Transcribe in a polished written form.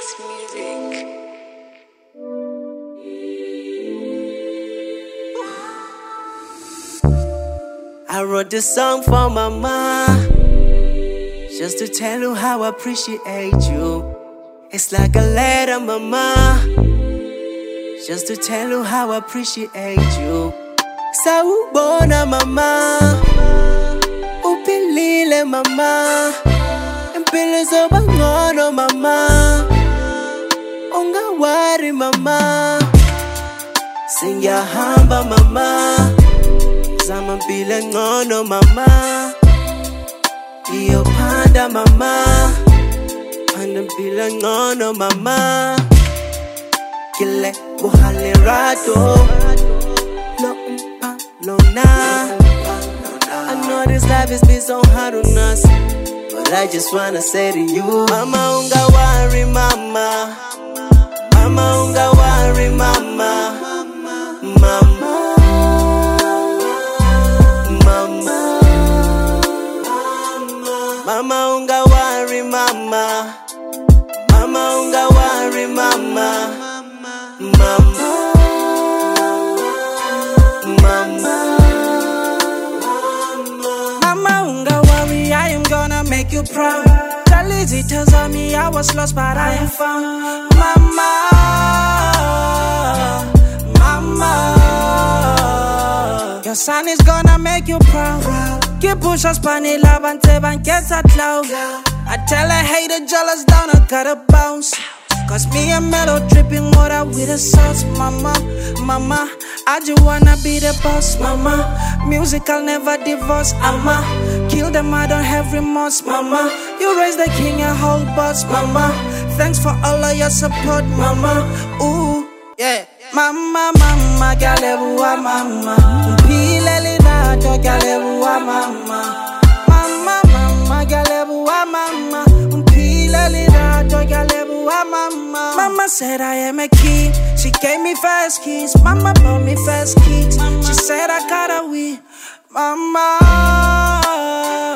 Mix Music. I wrote this song for mama, just to tell you how I appreciate you. It's like a letter, mama, just to tell you how I appreciate you. Sawubona mama, uphilile mama, impilo zoba ngcono mama, ungawari mama, sengiyahamba mama, zama mpilo ngcono mama, iyophanda mama, phanda mpilo ngcono mama, kile buhale rato, lo umpa lo na. I know this life has been so hard on us, but I just wanna say to you, mama ungawari mama, mama ungawari mama, mama. Mama ungawari mama, mama ungawari mama, mama, mama. Mama ungawari, I am gonna make you proud. Kalizi tells me I was lost but I am found. Mama, mama, your son is gonna make you proud. Keep push us pani love and tell and get that loud. I tell her hater jealous down, I gotta bounce. Cause me and Mellow dripping water with the sauce. Mama, mama, I just wanna be the boss. Mama, music I'll never divorce. Mama, kill them, I don't have remorse. Mama, you raised the king and whole boss. Mama, thanks for all of your support. Mama, ooh, yeah. Mama, mama, galebuwa mama, mpileli nato galebuwa mama. Mama, mama, galebuwa mama, mpileli nato galebuwa mama. Mama said I am a king, she gave me first keys. Mama bought me first kicks, she said I gotta win. Mama,